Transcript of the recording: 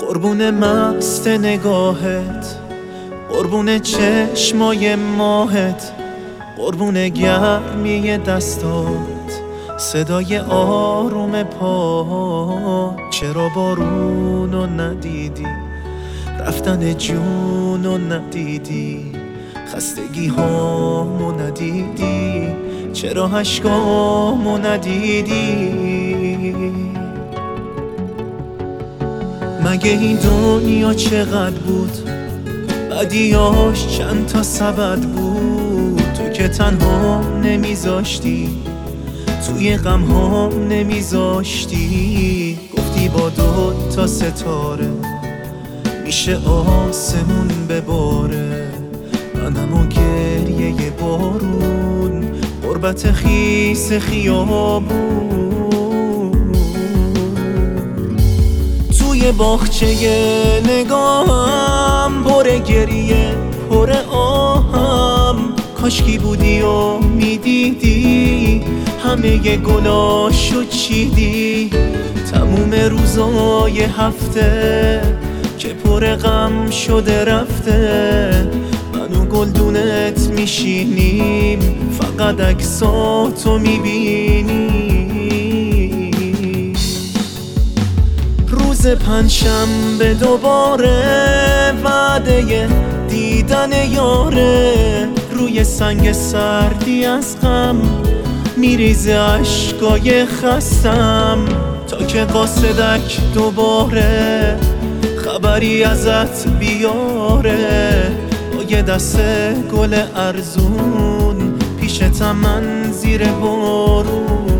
قربون مست نگاهت، قربون چشمای ماهت، قربون گرمی دستات، صدای آروم پا. چرا بارونو ندیدی، رفتن جونو ندیدی، خستگی هامو ندیدی، چرا اشکامو ندیدی؟ مگه این دنیا چقدر بود، بدیاش چند تا سبد بود. تو که تنها نمیذاشتی، توی غم ها نمیذاشتی. گفتی با 2 تا ستاره میشه آسمون بباره، منم و گریه بارون، غربت خیس خیابون. توی باغچه نگاهم پر گریه پر آهم، کاشکی بودی و میدیدی همه گناهشو چیدی. تموم روزای هفته که پر غم شده رفته، من و گلدونت میشینیم فقط عکساتو میبینیم. روز پنجشنبه دوباره وعده دیدن یاره، روی سنگ سردی از غم میریزه اشکای خستم. تا که قاصدک دوباره خبری ازت بیاره، با یه دسته گل ارزون پیشتم من زیر بارون.